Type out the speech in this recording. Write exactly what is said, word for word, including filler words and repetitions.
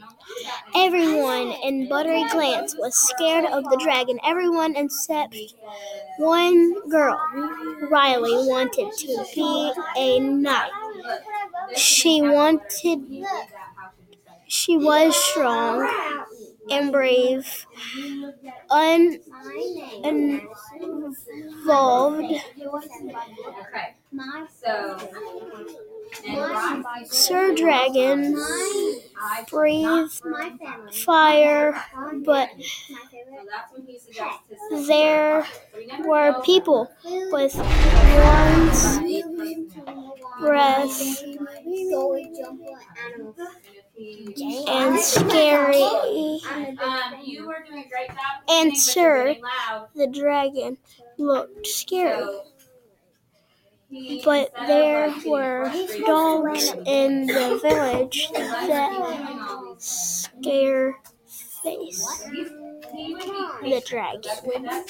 Everyone in Buttery Glance was scared of the dragon. Everyone except one girl. Riley wanted to be a knight. She wanted. She was strong and brave, un, involved. Sir Dragon breathed fire, but there were people with one's breath and scary. And Sir the Dragon looked scary. But there were dogs in the village that scare face the dragon.